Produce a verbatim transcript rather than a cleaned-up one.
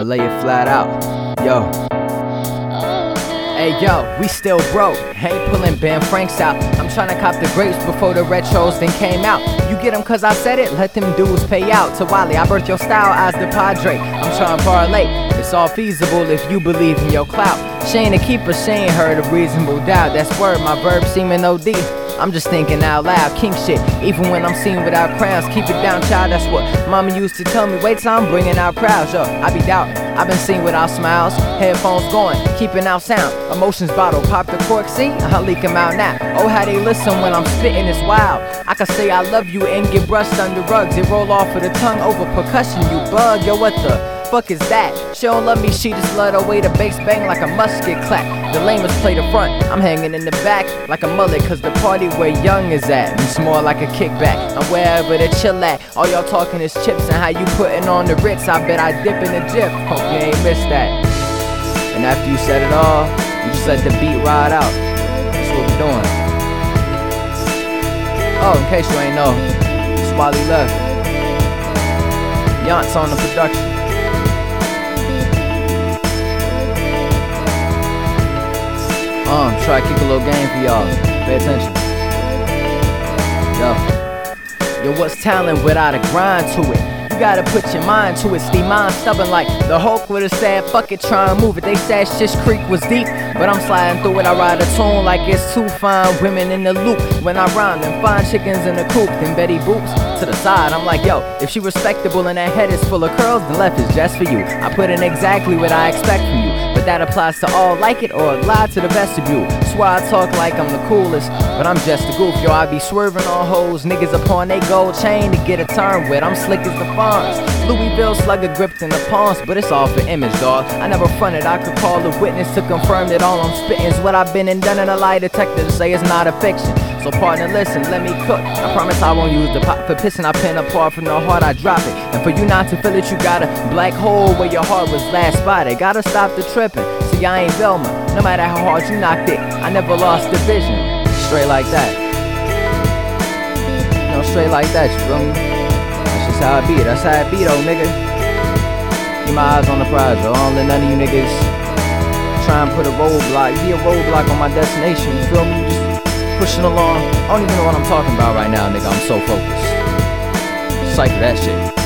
lay it flat out. Yo. Hey yo, we still broke, ain't pulling Ben Franks out. I'm tryna cop the grapes before the retros then came out. You get them cause I said it, let them dudes pay out. To Wally, I birthed your style as the Padre. I'm tryna parlay, it's all feasible if you believe in your clout. She ain't a keeper, she ain't heard of reasonable doubt. That's word, my verb seeming O D. I'm just thinking out loud, king shit. Even when I'm seen without crowns, keep it down, child. That's what mama used to tell me. Wait till I'm bringing out crowds, yo. I be doubting. I've been seen without smiles, headphones going, keeping out sound. Emotions bottle, pop the cork, see? I'll leak them out now. Oh, how they listen when I'm spitting, it's wild. I can say I love you and get brushed under rugs. It roll off of the tongue over percussion, you bug. Yo, what the fuck is that? She don't love me, she just love the way the bass bang like a musket clap. The lamest play the front, I'm hanging in the back like a mullet, cause the party where young is at. It's more like a kickback, I'm wherever the chill at. All y'all talking is chips and how you putting on the Ritz. I bet I dip in the jip, hope you ain't missed that. And after you said it all, you just let the beat ride out. That's what we're doing. Oh, in case you ain't know, it's Wally left. Yance on the production. Um, try to keep a little game for y'all. Pay attention. Yo. Yo, what's talent without a grind to it? You gotta put your mind to it. Steve mind stubborn like the Hulk would've said, fuck it, try and move it. They said Shish Creek was deep, but I'm sliding through it. I ride a tune like it's two fine women in the loop. When I rhyme, them fine chickens in the coop. Then Betty Boops to the side. I'm like, yo, if she respectable and her head is full of curls, the left is just for you. I put in exactly what I expect from you, but that applies to all, like it or lie to the best of you. Swear I talk like I'm the coolest, but I'm just a goof. Yo, I be swerving on hoes, niggas upon they gold chain to get a turn with. I'm slick as the Fonz, Louisville slugger gripped in the palms, but it's all for image, dog. I never fronted, I could call a witness to confirm that all I'm spitting is what I've been and done, in a lie detector to say it's not a fiction. So partner, listen, let me cook. I promise I won't use the pot for pissing. I pen apart from the heart, I drop it. And for you not to feel it, you got a black hole where your heart was last spotted. Gotta stop the tripping. See, I ain't Velma. No matter how hard you knocked it, I never lost the vision. Straight like that. You know, straight like that, you feel me? That's just how I be. That's how I be though, nigga. Keep my eyes on the prize, yo. I don't let none of you niggas try and put a roadblock, be a roadblock on my destination, you feel me? Just pushing along. I don't even know what I'm talking about right now, nigga. I'm so focused. Cypher that shit.